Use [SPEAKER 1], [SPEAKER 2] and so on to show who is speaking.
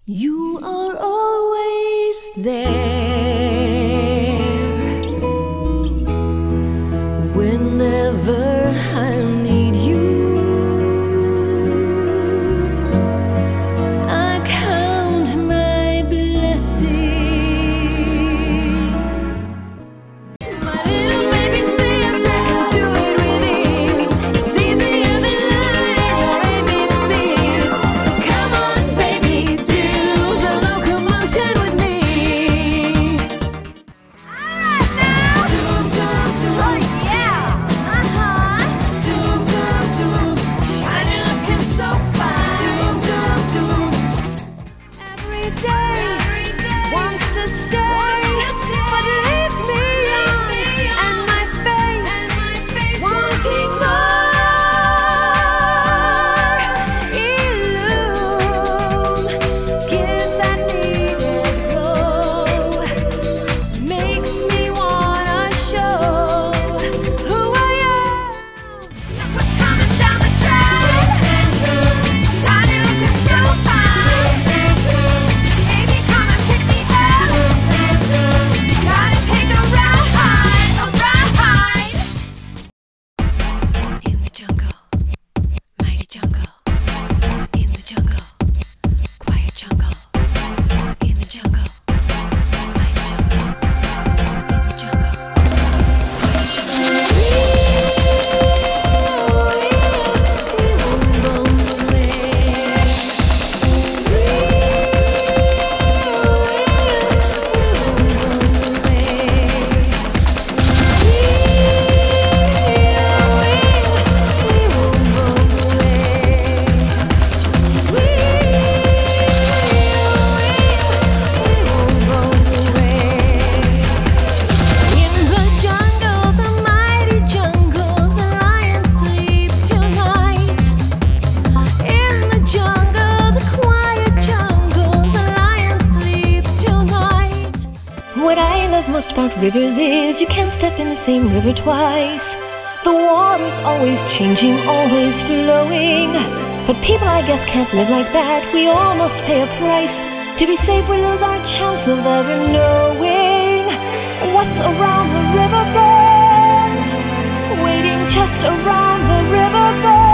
[SPEAKER 1] You are always there whenever I need you. I count my blessings. My little baby says I can do it with ease. It's easier than learning your ABCs. So come on, baby, do the locomotion with me. Alright now! Doom, doom, doom. Oh yeah! Doom, doom, doom. And you're looking so fine. Doom, doom, doom. Every day wants to stay, but leaves me and my face wanting more. Illume gives that needed glow, makes me wanna show who I am. What's coming down the track? And you're looking so fine. Baby, come and pick me up. Gotta take a ride. In the jungle, mighty jungle. In the jungle, quiet jungle. In the jungle, mighty jungle. In the jungle, quiet jungle. We won't go away. We What I love most about rivers is you can't step in the same river twice. The water's always changing, always flowing. But people, I guess, can't live like that. We all must pay a price. To be safe, we lose our chance of ever knowing what's around the river bend, waiting just around the river bend.